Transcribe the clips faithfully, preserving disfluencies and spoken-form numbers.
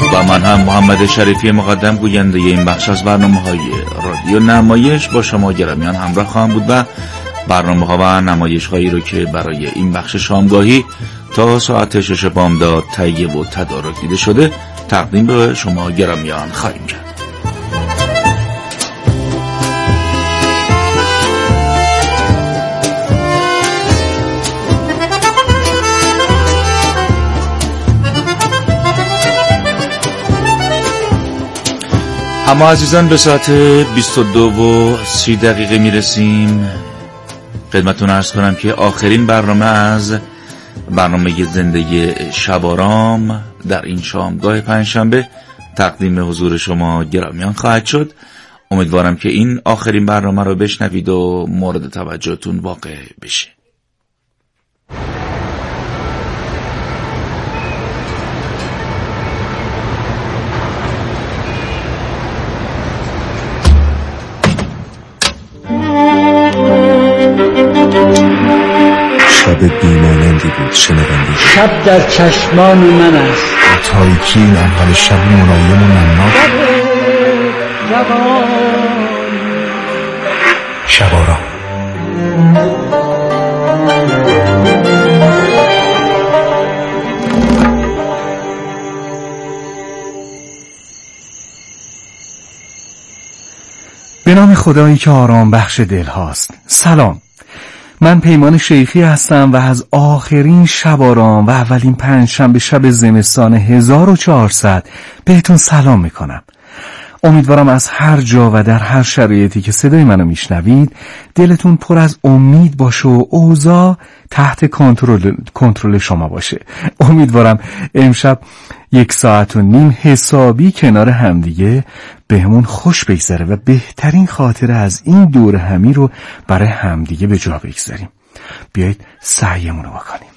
و من هم محمد شریفی مقدم گوینده این بخش از برنامه‌های رادیو نمایش با شما گرامیان همراه خواهم بود و برنامه‌ها و نمایش‌هایی رو که برای این بخش شامگاهی تا ساعت شش بامداد تهیه و تدارک دیده شده تقدیم به شما گرامیان خواهیم کرد. اما عزیزان به ساعت بیست و دو و سی دقیقه میرسیم. خدمتتون عرض کنم که آخرین برنامه از برنامه زندگی شبارام در این شامگاه پنجشنبه تقدیم حضور شما گرامیان خواهد شد. امیدوارم که این آخرین برنامه رو بشنوید و مورد توجهتون واقع بشه. شب بیمانندی بود شنوندی، شب در چشمان من است، تاریکی این اول شب ملایم و نمناک، شبارام. به نام خدایی که آرام بخش دل هاست. سلام، من پیمان شیخی هستم و از آخرین شبارام و اولین پنجشنبه شب زمستان هزار و چهارصد بهتون سلام میکنم. امیدوارم از هر جا و در هر شرایطی که صدای منو میشنوید دلتون پر از امید باشه و اوضاع تحت کنترل کنترل شما باشه. امیدوارم امشب یک ساعت و نیم حسابی کنار همدیگه بهمون خوش بگذره و بهترین خاطره از این دور همی رو برای همدیگه به جا بگذاریم. بیایید سعیمون رو بکنیم.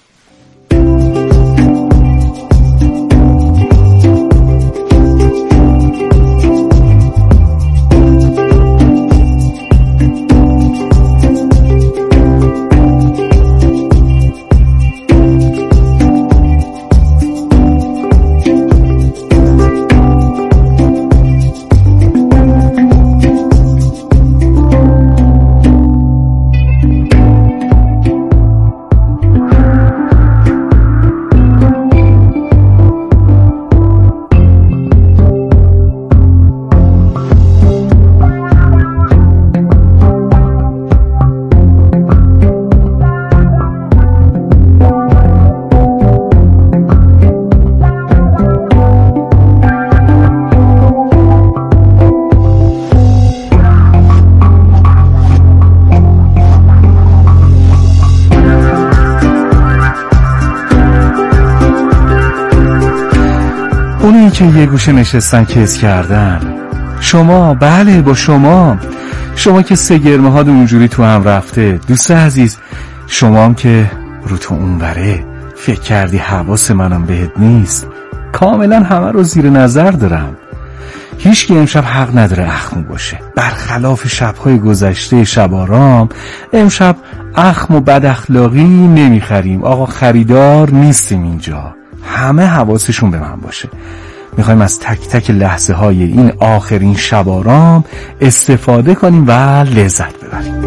اونی که یه گوشه نشستن کس کردن، شما، بله با شما، شما که سه گرمه ها اونجوری تو هم رفته. دوست عزیز، شما هم که رو تو اونوره فکر کردی حواس منم بهت نیست. کاملا همه رو زیر نظر دارم. هیچ کی امشب حق نداره اخمو باشه. برخلاف شبهای گذشته شبارام، امشب اخم و بد اخلاقی نمیخریم. آقا خریدار نیستیم اینجا. همه حواسشون به من باشه. میخوایم از تک تک لحظه های این آخرین شبارام استفاده کنیم و لذت ببریم.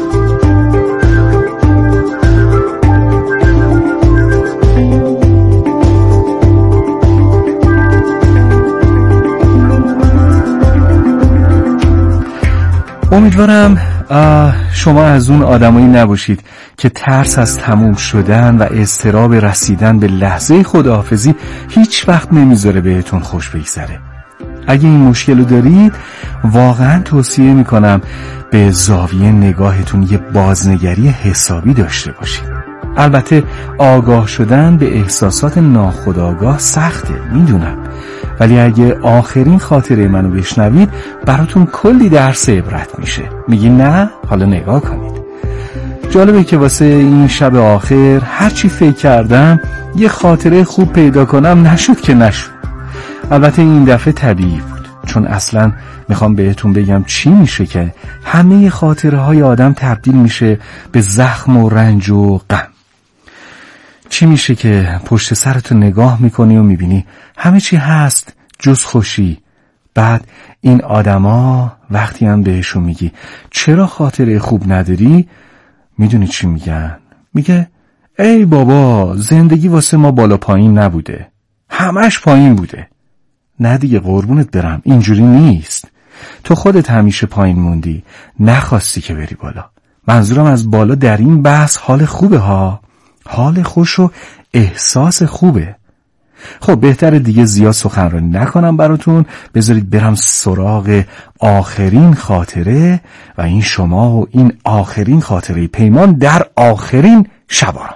امیدوارم شما از اون آدمایی نباشید که ترس از تموم شدن و اضطراب رسیدن به لحظه خداحافظی هیچ وقت نمیذاره بهتون خوش بگذره. اگه این مشکل رو دارید، واقعا توصیه میکنم به زاویه نگاهتون یه بازنگری حسابی داشته باشید. البته آگاه شدن به احساسات ناخودآگاه سخته، میدونم، ولی اگه آخرین خاطره منو بشنوید براتون کلی درس عبرت میشه. میگی نه؟ حالا نگاه کنید. جالبه که واسه این شب آخر هرچی فکر کردم یه خاطره خوب پیدا کنم نشد که نشد. البته این دفعه طبیعی بود، چون اصلا میخوام بهتون بگم چی میشه که همه خاطره های آدم تبدیل میشه به زخم و رنج و غم. چی میشه که پشت سرتو نگاه میکنی و میبینی همه چی هست جز خوشی. بعد این آدما وقتی هم بهشون میگی چرا خاطره خوب نداری، میدونی چی میگن؟ میگه ای بابا زندگی واسه ما بالا پایین نبوده، همش پایین بوده. نه دیگه قربونت برم، اینجوری نیست. تو خودت همیشه پایین موندی، نخواستی که بری بالا. منظورم از بالا در این بحث حال خوبه ها، حال خوش و احساس خوبه. خب بهتره دیگه زیاد سخنرانی نکنم براتون، بذارید برم سراغ آخرین خاطره و این شما و این آخرین خاطره پیمان در آخرین شبارم.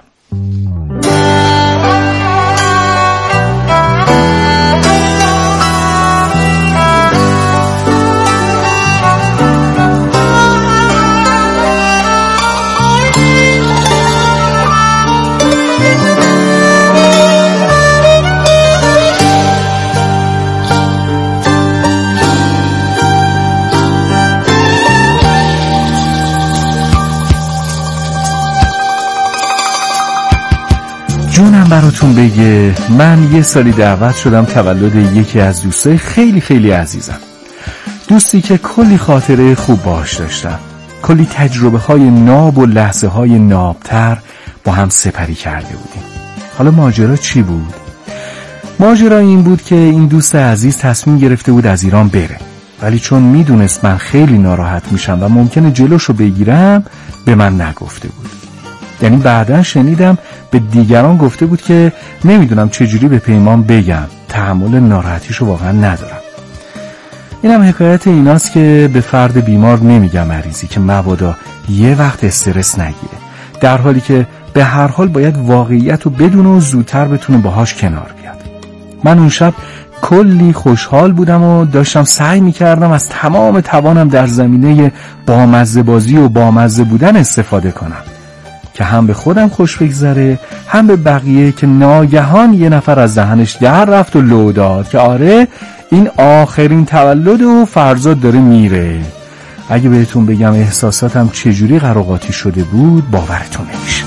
جونم براتون بگه، من یه سالی دعوت شدم تولد یکی از دوستای خیلی خیلی عزیزم، دوستی که کلی خاطره خوب باهاش داشتم، کلی تجربه های ناب و لحظه های نابتر با هم سپری کرده بودیم. حالا ماجرا چی بود؟ ماجرا این بود که این دوست عزیز تصمیم گرفته بود از ایران بره، ولی چون میدونست من خیلی ناراحت میشم و ممکنه جلوشو بگیرم به من نگفته بود. یعنی بعداً شنیدم به دیگران گفته بود که نمیدونم چجوری به پیمان بگم، تحمل ناراحتیشو واقعا ندارم. اینم حکایت ایناست که به فرد بیمار نمیگم مریضی که مبادا یه وقت استرس نگیره، در حالی که به هر حال باید واقعیت رو بدونه و زودتر بتونه باهاش کنار بیاد. من اون شب کلی خوشحال بودم و داشتم سعی میکردم از تمام توانم در زمینه بامزه بازی و بامزه بودن استفاده کنم که هم به خودم خوش بگذره، هم به بقیه، که ناگهان یه نفر از دهنش در رفت و لو داد که آره این آخرین تولد و فرزاد داره میره. اگه بهتون بگم احساساتم چجوری قراقاتی شده بود باورتون نمیشه.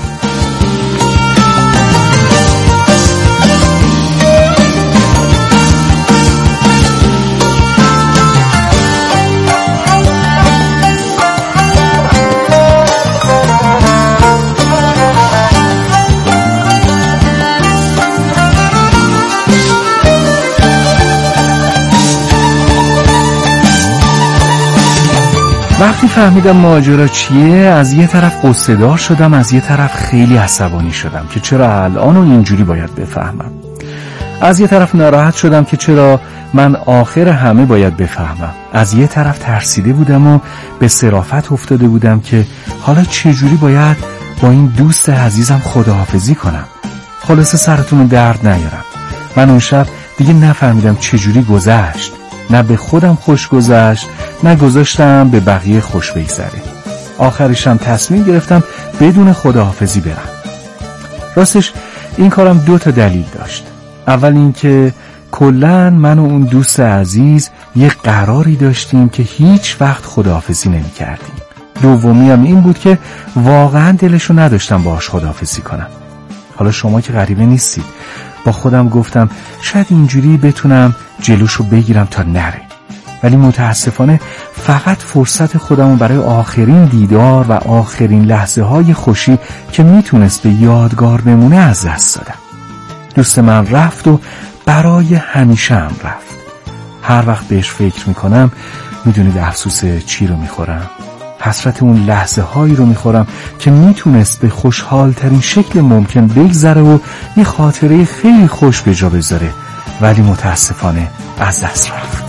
وقتی فهمیدم ماجرا چیه، از یه طرف قصه دار شدم، از یه طرف خیلی عصبانی شدم که چرا الان و اینجوری باید بفهمم. از یه طرف ناراحت شدم که چرا من آخر همه باید بفهمم. از یه طرف ترسیده بودم و به صرافت افتاده بودم که حالا چجوری باید با این دوست عزیزم خداحافظی کنم. خلاصه سرتون رو درد نیارم، من اون شب دیگه نفهمیدم چجوری گذشت. نه به خودم خوش گذشت، نه گذاشتم به بقیه خوش بگذره. آخرشم تصمیم گرفتم بدون خداحافظی برم. راستش این کارم دو تا دلیل داشت. اول این که کلاً من و اون دوست عزیز یه قراری داشتیم که هیچ وقت خداحافظی نمی کردیم. دومی هم این بود که واقعاً دلشو نداشتم باهاش خداحافظی کنم. حالا شما که غریبه نیستید، با خودم گفتم شاید اینجوری بتونم جلوشو بگیرم تا نره، ولی متاسفانه فقط فرصت خودمو برای آخرین دیدار و آخرین لحظه های خوشی که میتونست به یادگار بمونه از دست دادم. دوست من رفت و برای همیشه هم رفت. هر وقت بهش فکر میکنم میدونید افسوس چی رو میخورم؟ حسرت اون لحظه هایی رو میخورم که میتونست به خوشحال ترین شکل ممکن بگذره و یه خاطره خیلی خوش به جا بذاره، ولی متاسفانه از دست رفت.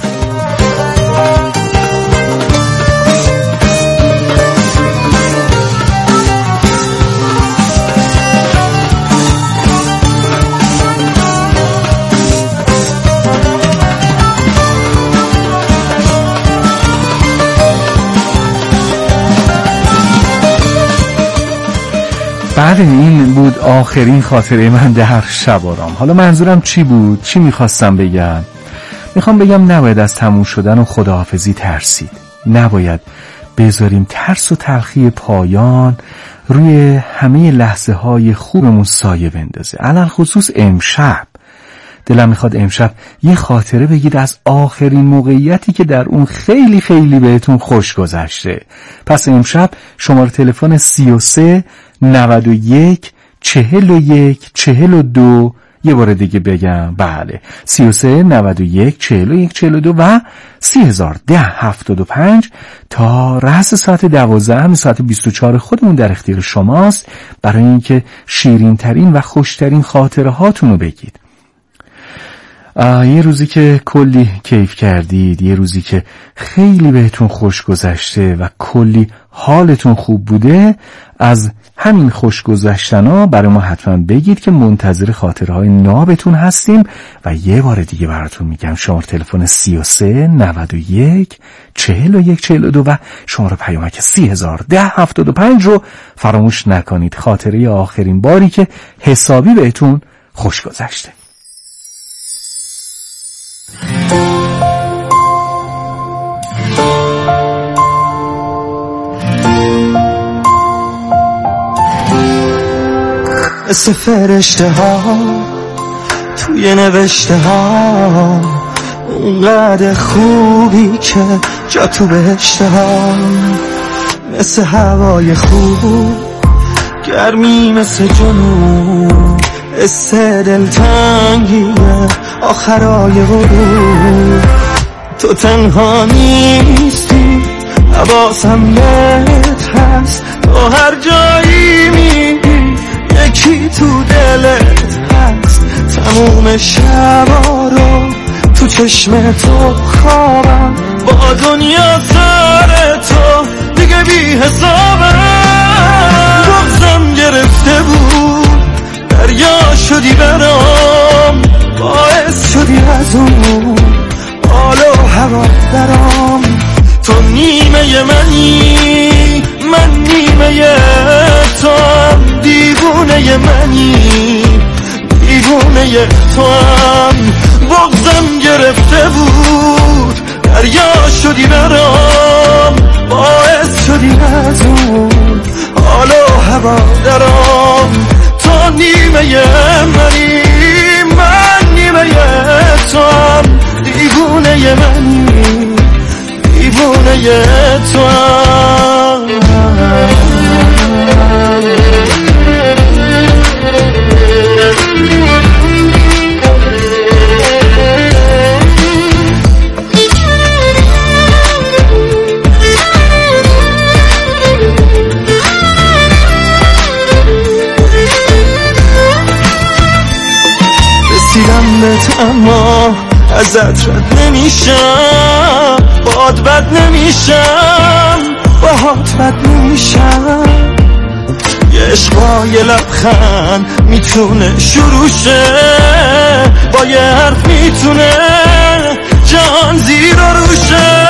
بله این بود آخرین خاطره من در شبارام. حالا منظورم چی بود؟ چی میخواستم بگم؟ میخوام بگم نباید از تموم شدن و خداحافظی ترسید. نباید بذاریم ترس و تلخی پایان روی همه لحظه های خوبمون سایه بندازه. علل خصوص امشب دلم میخواد امشب یه خاطره بگید از آخرین موقعیتی که در اون خیلی خیلی بهتون خوش گذشته. پس امشب شماره تلفن سی و سه نود و یک چهل و یک چهل و دو، یه بار دیگه بگم، بله، سی و سه نود و یک چهل و یک چهل و دو و سی هزار ده هفتاد و پنج تا رأس ساعت دوازده همین ساعت بیست و چهار خودمون در اختیار شماست برای اینکه شیرین ترین و خوشترین خاطره هاتون رو بگید. یه روزی که کلی کیف کردید، یه روزی که خیلی بهتون خوش گذشته و کلی حالتون خوب بوده، از همین خوش گذشتن ها برای ما حتما بگید که منتظر خاطره های نابتون هستیم. و یه بار دیگه براتون میگم شماره تلفن سی و سه نود و یک چهل و یک چهل و دو و شماره پیامک سی هزار ده هفتاد و پنج رو فراموش نکنید. خاطره آخرین باری که حسابی بهتون خوش گذشته. مثل فرشته ها توی نوشته ها، اونقدر خوبی که جا تو بهشته ها، مثل هوای خوب گرمی مثل جنوب، حس دلتنگی آخرای غروب. تو تنها نیستی حواسم بهت هست، تو هر جایی میری یکی تو دلت هست. تموم شبا رو تو چشم تو خوابم، با دنیا سر تو دیگه بی حسابم. بغضم گرفته بود دریا شدی برام، باعث شدی از اون حال و هوا درام. تو نیمه منی من نیمه تو هم، دیوونه منی دیوونه تو هم. بغضم گرفته بود دریا شدی برام، باعث شدی از اون حال و هوا درام. تو نیمه منی من نیمه تو هم، دیوونه منی دیوونه تو هم. رسیدم بهت اما ازت رد نمیشم، باد بد نمیشم باهات بد نمیشم. یه عشقا یه لبخند میتونه شروع شه، با یه حرف میتونه جهان زیر و روشه.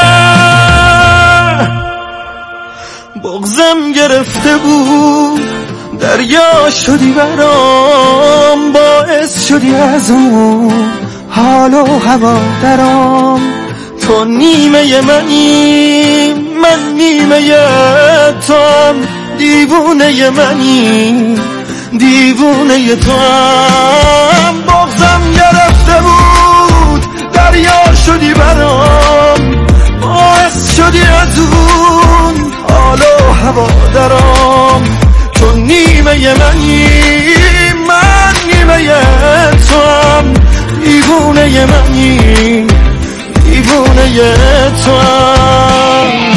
بغضم گرفته بود دریا شدی برام، باعث شدی از اون حال و هوا درام. تو نیمه منی من نیمه تو هم، دیوونه منی دیوونه تو هم. بغضم گرفته بود دریا شدی برام، باعث شدی از اون حال و هوا درام. تو نیمه منی من نیمه تو هم، دیوونه منی دیوونه تو هم.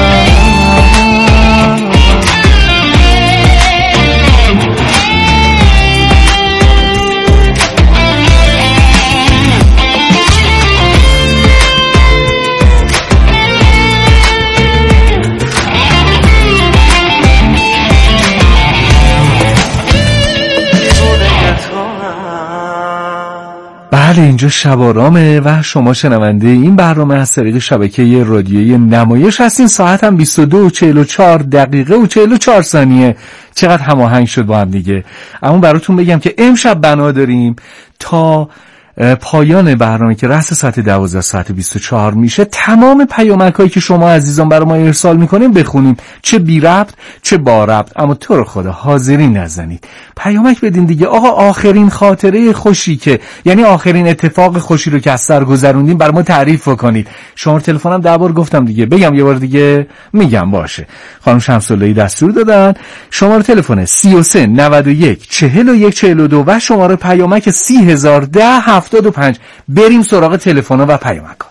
بله، اینجا شبارامه و شما شنونده این برنامه از طریق شبکه رادیویی نمایش هستین. ساعت هم بیست و دو و چهل و چهار دقیقه و چهل و چهار ثانیه. چقدر هماهنگ شد با هم دیگه. اما براتون بگم که امشب بنا داریم تا پایان برنامه که رأس ساعت دوازده ساعت بیست و چهار میشه، تمام پیامک هایی که شما عزیزان برای ما ارسال میکنیم بخونیم، چه بی ربط چه با ربط، اما تو رو خدا حاضری نزنید، پیامک بدین دیگه. آقا آخرین خاطره خوشی که یعنی آخرین اتفاق خوشی رو که از سر گذروندین برای ما تعریف کنید. شماره تلفنم ده بار گفتم دیگه، بگم یه بار دیگه؟ میگم باشه. خانم شمس‌اللهی دستور دادن. شماره تلفن سی و سه نود و یک چهل و یک چهل و دو و شماره پیامک سی هزار ده هفتاد و پنج. بریم سراغ تلفن‌ها و پیامک‌ها.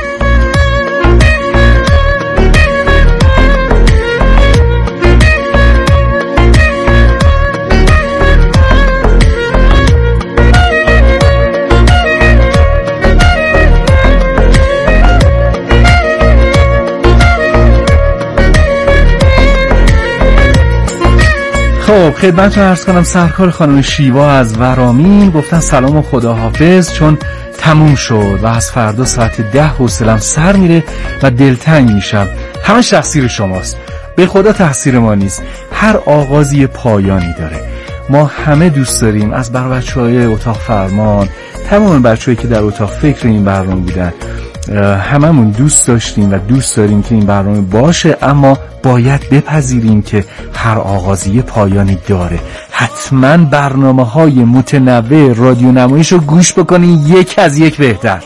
خب خدمتتون عرض کنم سرکار خانم شیوا از ورامین گفتن سلام و خداحافظ، چون تموم شد و از فردا ساعت ده حوصله‌ام سر میره و دلتنگ میشم. همه تقصیر شماست، به خدا تقصیر ما نیست. هر آغازی پایانی داره. ما همه دوست داریم، از بر بچه‌های اتاق فرمان، تمام بچه‌هایی که در اتاق فکر این برنامه بودن، هممون دوست داشتیم و دوست داریم که این برنامه باشه، اما باید بپذیریم که هر آغازی پایانی داره. حتما برنامه‌های متنوع رادیو نمایش رو گوش بکنین، یک از یک بهتر.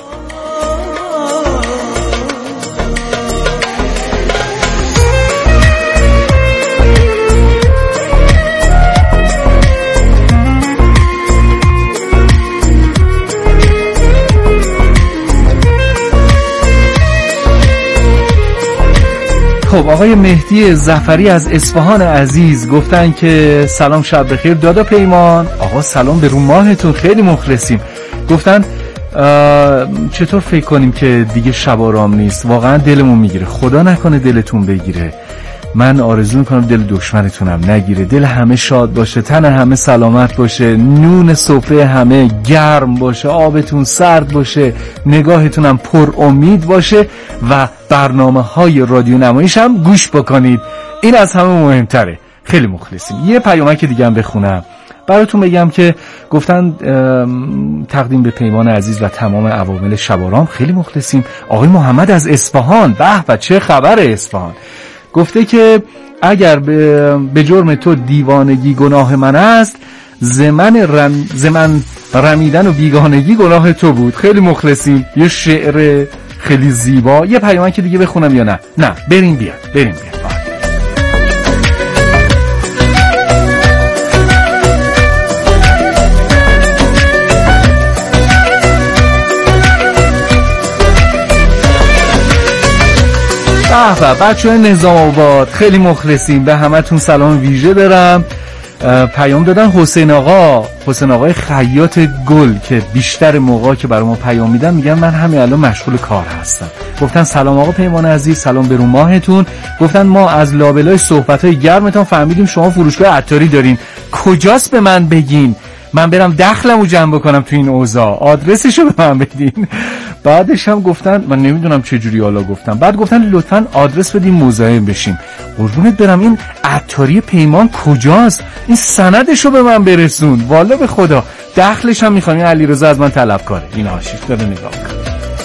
خب آقای مهدی ظفری از اصفهان عزیز گفتن که سلام شب بخیر دادا پیمان. آقا سلام به رو ماهتون، خیلی مخلصیم. گفتن چطور فکر کنیم که دیگه شب آرام نیست، واقعا دلمون میگیره، خدا نکنه دلتون بگیره. من آرزو میکنم دل دشمنتونم نگیره، دل همه شاد باشه، تن همه سلامت باشه، نون سفره همه گرم باشه، آبتون سرد باشه، نگاهتونم پر امید باشه و برنامه های رادیو نمایش هم گوش بکنید. این از همه مهمتره. خیلی مخلصیم. یه پیامک دیگه هم بخونم براتون بگم که گفتن تقدیم به پیمان عزیز و تمام عوامل شبارام. خیلی مخلصیم. آقای محمد از اصفهان، به به چه خبر اصفهان، گفته که اگر به, به جرم تو دیوانگی گناه من است، زمن رم زمن رمیدن و بیگانگی گناه تو بود. خیلی مخلصیم. یه شعر خیلی زیبا. یه پیامک دیگه بخونم یا نه؟ نه بریم بیاد بریم بیاد. به به بچه های نظام آباد خیلی مخلصیم، به همه تون سلام ویژه دارم. پیام دادن حسین آقا، حسین آقای خیاط گل که بیشتر موقع که برای ما پیام میدن میگن من همین الان مشغول کار هستم. گفتن سلام آقا پیمان عزیز، سلام به رو ماهتون. گفتن ما از لابلای صحبت‌های گرمتون فهمیدیم شما فروشگاه عطاری دارین، کجاست به من بگین، من برم دخلمو جمع بکنم تو این اوضاع، آدرسشو به من بدین. بعدش هم گفتن من نمیدونم چه جوری حالا گفتم، بعد گفتن لطفاً آدرس بدین مزاحم بشیم. قربونت برم این عطاری پیمان کجاست، این سندشو به من برسون، والا به خدا دخلش هم میخوام. این علیرضا از من طلبکاره، این آشیف داره نگاه کن.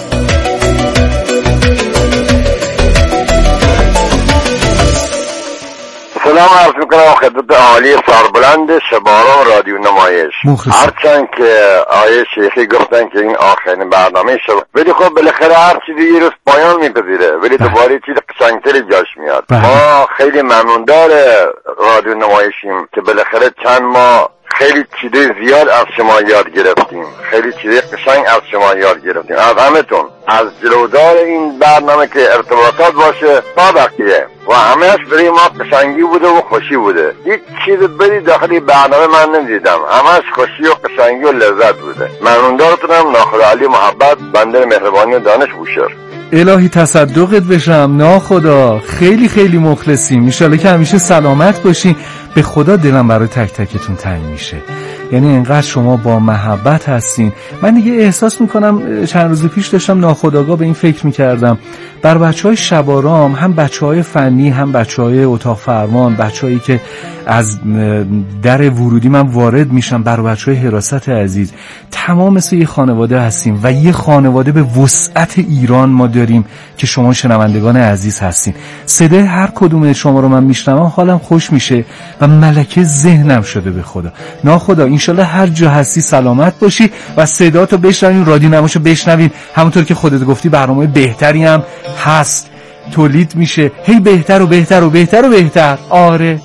سلام عرض میکنم خدمت عالی سربلند شباران رادیو نمایش. هرچند که آیه شیخی گفتن که این آخرین برنامه شد، ولی خب بالاخره هر چیزی یه روز پایان میپذیره، ولی دوباره چیز قشنگتری جاش میاد. ما خیلی ممنوندار رادیو نمایشیم که بالاخره چند ماه خیلی چیزای زیاد از شما یاد گرفتیم، خیلی چیزای قشنگ از شما یاد گرفتیم، از همتون، از جلودار این برنامه که ارتباطات باشه تا بقیه و همهش برای ما قشنگی بوده و خوشی بوده. هیچ چیز بدی داخلی برنامه من نمیدیدم، همهش خوشی و قشنگی و لذت بوده. ممنوندارتونم. ناخدا علی محبت، بنده مهربانی و دانش بوشهر. الهی تصدقت بشم. ناخدا خیلی خیلی مخلصیم، ان شاءالله که همیشه سلامت باشین. به خدا دلم برای تک تکتون تنگ میشه. یعنی انقدر شما با محبت هستین. من دیگه احساس میکنم چند روز پیش داشتم ناخودآگاه به این فکر میکردم، بر بچهای شبارام، هم بچهای فنی هم بچهای اتاق فرمان، بچهایی که از در ورودی من وارد میشم، بر بچهای حراست عزیز، تمام مثل یه خانواده هستیم و یه خانواده به وسعت ایران ما داریم که شما شنوندگان عزیز هستین. صدای هر کدوم شما رو من میشنوم حالم خوش میشه و ملکه ذهنم شده به خدا. ناخدا انشالله هر جا هستی سلامت باشی و صداتو بشنویم، رادیو نماشو بشنویم. همونطور که خودت گفتی برنامه بهتری هم هست، تولید میشه هی بهتر و بهتر و بهتر و بهتر. آره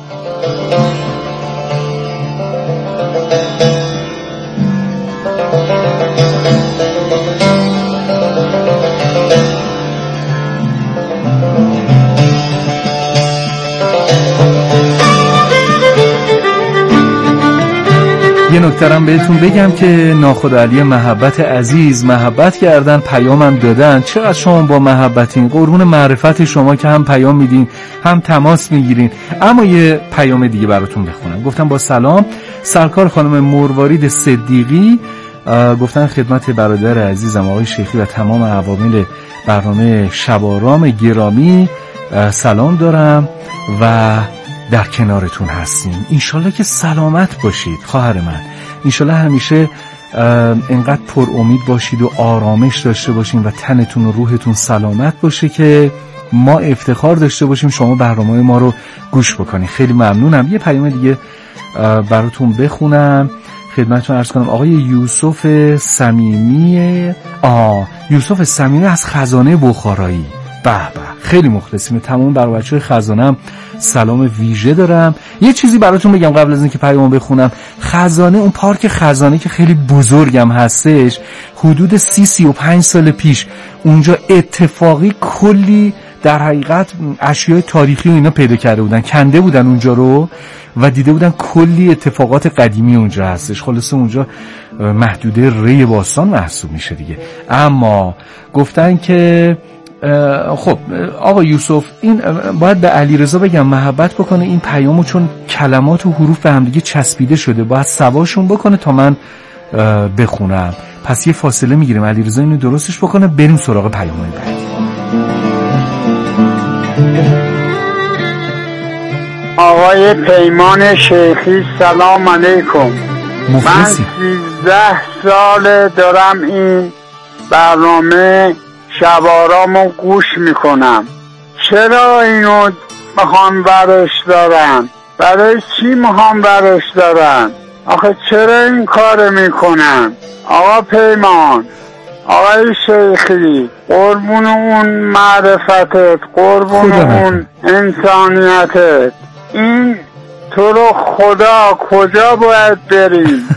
یه نکترم بهتون بگم که ناخدا علی محبت عزیز محبت کردن، پیامم دادن. چقدر شما با محبتین، قربون معرفت شما که هم پیام میدین هم تماس میگیرین. اما یه پیام دیگه براتون بخونم. گفتم با سلام، سرکار خانم مروارید صدیقی گفتن خدمت برادر عزیزم آقای شیخی و تمام عوامل برنامه شبارام گرامی سلام دارم و در کنارتون هستیم. انشالله که سلامت باشید خواهر من، انشالله همیشه انقدر پر امید باشید و آرامش داشته باشین و تنتون و روحتون سلامت باشه که ما افتخار داشته باشیم شما برنامه ما رو گوش بکنید. خیلی ممنونم. یه پیام دیگه براتون بخونم خدمتتون عرض کنم. آقای یوسف صمیمی آه یوسف صمیمی از خزانه بخارایی، به به خیلی مخلصیم. تمام بر بچه‌های خزانه‌ام سلام ویژه دارم. یه چیزی براتون بگم قبل از اینکه پیامو بخونم. خزانه، اون پارک خزانه که خیلی بزرگم هستش، حدود سی سی و پنج سال پیش اونجا اتفاقی کلی در حقیقت اشیاء تاریخی و اینا پیدا کرده بودن، کنده بودن اونجا رو و دیده بودن کلی اتفاقات قدیمی اونجا هستش. خلاصه اونجا محدوده ری باستان محسوب میشه دیگه. اما گفتن که خب آقا یوسف، این باید به علیرضا بگم محبت بکنه این پیامو، چون کلمات و حروف به هم دیگه چسبیده شده، باید سواشون بکنه تا من بخونم. پس یه فاصله میگیریم، علیرضا اینو درستش بکنه، بریم سراغ پیامای بعد. آقای پیمان شیخی سلام علیکم. مخلصی. من سیزده سال دارم این برنامه شبارامو گوش میکنم. چرا اینو میخوام برش دارن؟ برای چی میخوام برش دارن؟ آخه چرا این کار میکنن؟ آقا پیمان، آقای شیخی، قربون اون معرفتت، قربون اون انسانیتت، این تو رو خدا کجا باید بریم؟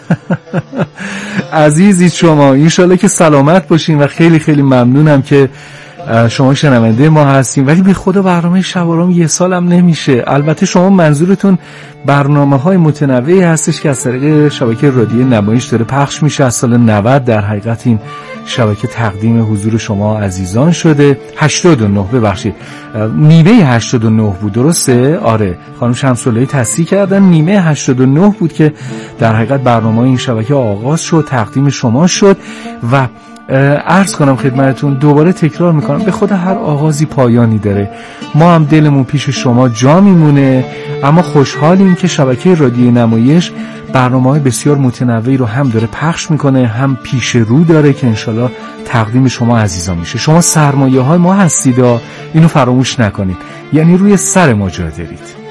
عزیزی شما، انشالله که سلامت باشین و خیلی خیلی ممنونم که شما شنونده ما هستین. ولی به خدا برنامه شبارام یه سالم نمیشه. البته شما منظورتون برنامه های متنوعی هستش که از طریق شبکه رادیو نمایش داره پخش میشه. از سال نود در حقیقت این شبکه تقدیم حضور شما عزیزان شده. هشتاد و نه ببخشید نیمه هشتاد و نه بود، درسته؟ آره، خانم شمس‌اللهی تصحیح کردن، نیمه هشتاد و نه بود که در حقیقت برنامه این شبکه آغاز شد، تقدیم شما شد. و عرض کنم خدمتتون، دوباره تکرار میکنم، به خدا هر آغازی پایانی داره. ما هم دلمون پیش شما جا میمونه، اما خوشحالیم که شبکه رادیو نمایش برنامه‌های بسیار متنوعی رو هم داره پخش میکنه، هم پیش رو داره که انشالله تقدیم شما عزیزان میشه. شما سرمایه های ما هستید، اینو فراموش نکنید، یعنی روی سر ما جا دارید.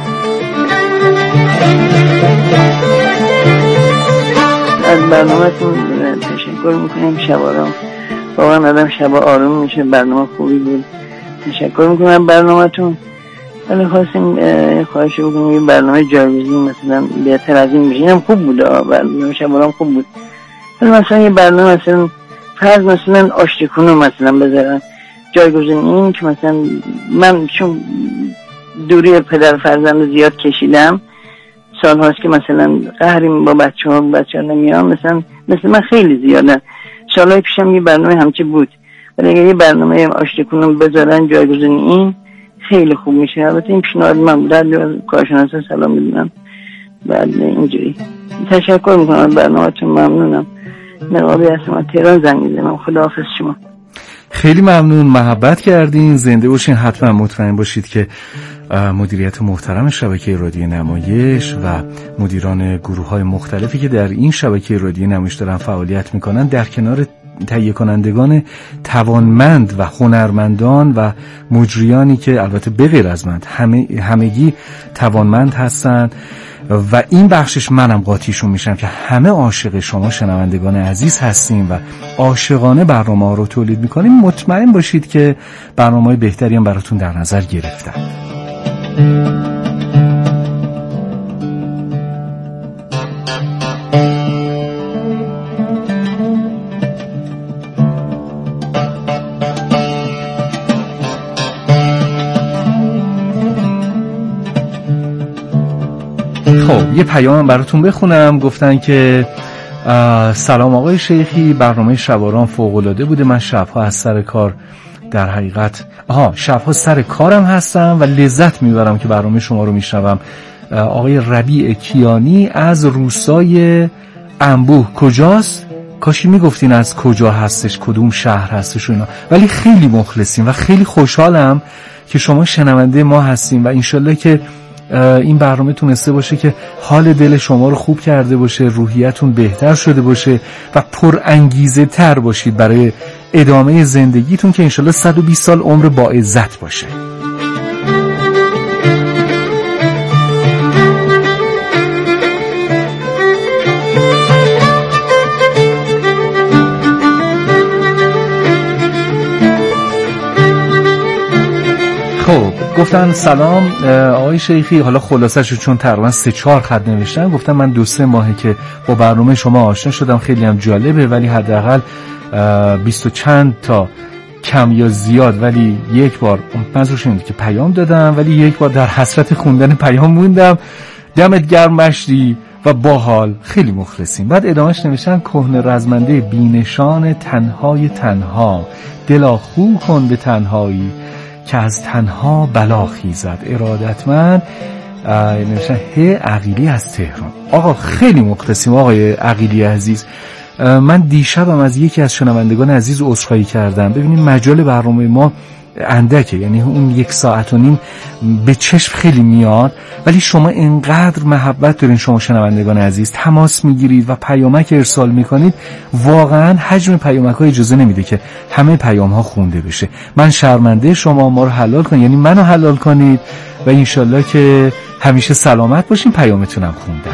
از برنامه‌تون تشکر میکنم. شبارام واقعا آدم شبا آروم میشه. برنامه خوبی بود، تشکر میکنم برنامه‌تون. ولی خواستیم خواهش بکنم یه برنامه جایگزین مثلا بهتر از این بشه. اینم خوب بود، برنامه شبارام خوب بود، ولی مثلا یه برنامه مثلا فرض مثلا آشتیکنو مثلا بذارن جایگزین این، که مثلا من چون دوری پدر فرزند زیاد کشیدم، سال هاست که مثلا قهریم با بچه ها بچه ها نمیام، مثلا مثل من خیلی زیادن. سالهای پیشم یه برنامه همچه بود، ولی اگه یه برنامه آشتی کنم بذارن جایگزین این، خیلی خوب میشه. البته این پیشنهاد من بود، در کارشناس سلام بدونم. بعد اینجوری تشکر میکنم برنامه‌تون، ممنونم. نقابی هستم از تهران زنگ میزنم. خداحافظ شما. خیلی ممنون، محبت کردین، زنده باشین. حتما مطمئن باشید که مدیریت محترم شبکه رادیو نمایش و مدیران گروه‌های مختلفی که در این شبکه رادیو نمایش دارن فعالیت میکنن، در کنار تهیه کنندگان توانمند و هنرمندان و مجریانی که البته بغیر از من همه همگی توانمند هستند و این بخشش منم قاطیشون میشم که همه عاشق شما شنوندگان عزیز هستیم و عاشقانه برنامه رو تولید میکنیم. مطمئن باشید که برنامه‌های بهتری هم براتون در نظر گرفتن. خب یه پیام براتون بخونم. گفتن که سلام آقای شیخی، برنامه شباران فوق‌العاده بوده. من شبها از سر کار در حقیقت آها شبها سر کارم هستم و لذت میبرم که برنامه شما رو میشنوم. آقای ربیع کیانی از روستای انبوه کجاست؟ کاشی میگفتین از کجا هستش، کدوم شهر هستش و اینا، ولی خیلی مخلصیم و خیلی خوشحالم که شما شنونده ما هستیم و انشالله که این برنامه تونسته باشه که حال دل شما رو خوب کرده باشه، روحیتون بهتر شده باشه و پر انگیزه تر باشید برای ادامه زندگیتون که انشالله صد و بیست سال عمر با عزت باشه. خب گفتن سلام آقای شیخی، حالا خلاصه‌شو چون تقریبا سه چهار خط نوشتن، گفتن من دو سه ماهه که با برنامه شما آشنا شدم، خیلی هم جالبه، ولی حداقل بیست و چند تا کم یا زیاد ولی یک بار منظورش اینه که پیام دادم ولی یک بار در حسرت خوندن پیام موندم. دمت گرم مشتی و باحال، خیلی مخلصیم. بعد ادامهش نوشتن کهنه رزمنده بینشان تنهای تنها، دلا خو کن به تنهایی که از تنها بلا خیزد. ارادتمند نوشتن ه عقیلی از تهران. آقا خیلی مخلصیم آقای عقیلی عزیز. من دیشبم از یکی از شنوندگان عزیز عذرخواهی کردم. ببینید مجال برنامه ما اندکه، یعنی اون یک ساعت و نیم به چشم خیلی میاد، ولی شما انقدر محبت دارین شما شنوندگان عزیز، تماس میگیرید و پیامک ارسال میکنید، واقعا حجم پیامک ها اجازه نمیده که همه پیام ها خونده بشه. من شرمنده شما، ما رو حلال کنید، یعنی منو حلال کنید و انشالله که همیشه سلامت باشین. پیامتونم خوندم.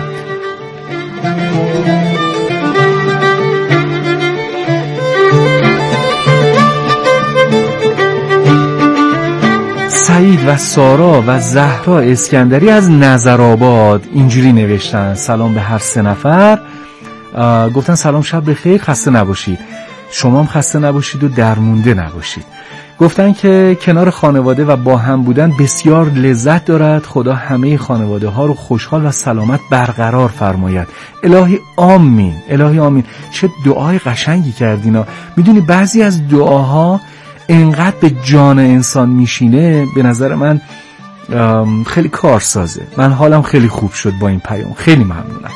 سعید و سارا و زهرا اسکندری از نظرآباد اینجوری نوشتن. سلام به هر سه نفر. گفتن سلام، شب بخیر، خسته نباشید. شما هم خسته نباشید و درمونده نباشید. گفتن که کنار خانواده و با هم بودن بسیار لذت دارد. خدا همه خانواده ها رو خوشحال و سلامت برقرار فرماید. الهی آمین، الهی آمین. چه دعای قشنگی کردینا. میدونی بعضی از دعاها اینقدر به جان انسان میشینه، به نظر من خیلی کارسازه. من حالم خیلی خوب شد با این پیام، خیلی ممنونم.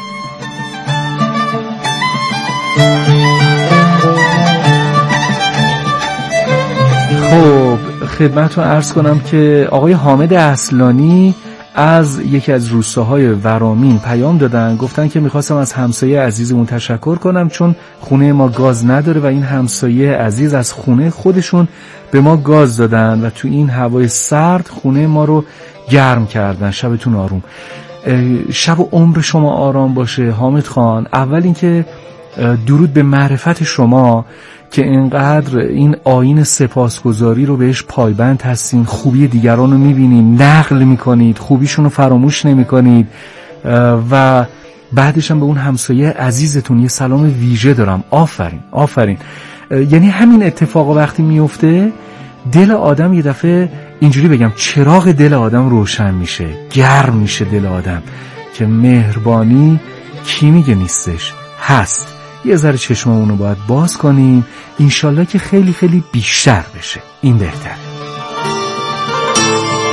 خب خدمتتون عرض کنم که آقای حامد اصلانی از یکی از روستاهای ورامین پیام دادن. گفتن که میخواستم از همسایه عزیزمون تشکر کنم چون خونه ما گاز نداره و این همسایه عزیز از خونه خودشون به ما گاز دادن و تو این هوای سرد خونه ما رو گرم کردن. شبتون آروم، شب و عمر شما آرام باشه حامد خان. اول اینکه درود به معرفت شما که اینقدر این آیین سپاسگزاری رو بهش پایبند هستین، خوبی دیگران رو میبینید، نقل میکنید، خوبیشون رو فراموش نمیکنید و بعدش هم به اون همسایه عزیزتون یه سلام ویژه دارم. آفرین آفرین. یعنی همین اتفاق وقتی میفته دل آدم یه دفعه اینجوری بگم چراغ دل آدم روشن میشه، گرم میشه دل آدم که مهربانی کی میگه نیستش، هست. یه ذره چشممونو باید باز کنیم، انشالله که خیلی خیلی بیشتر بشه، این بهتره.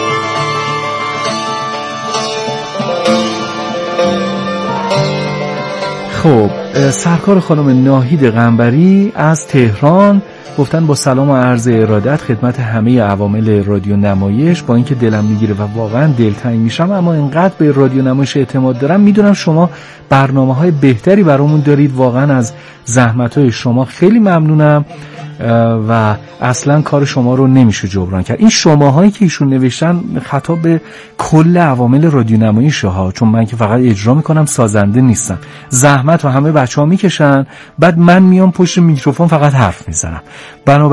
خب سرکار خانم ناهید قنبری از تهران گفتن با سلام و عرض ارادت خدمت همه عوامل رادیو نمایش. با اینکه دلم میگیره و واقعا دلتنگ میشم، اما اینقدر به رادیو نمایش اعتماد دارم، میدونم شما برنامه‌های بهتری برامون دارید. واقعا از زحمت‌های شما خیلی ممنونم و اصلا کار شما رو نمیشه جبران کرد. این شماهایی که ایشون نوشتن خطاب به کل عوامل رادیو نمایش ها، چون من که فقط اجرا میکنم، سازنده نیستم. زحمت رو همه بچه‌ها میکشن، بعد من میام پشت میکروفون فقط حرف میزنم. بنابراین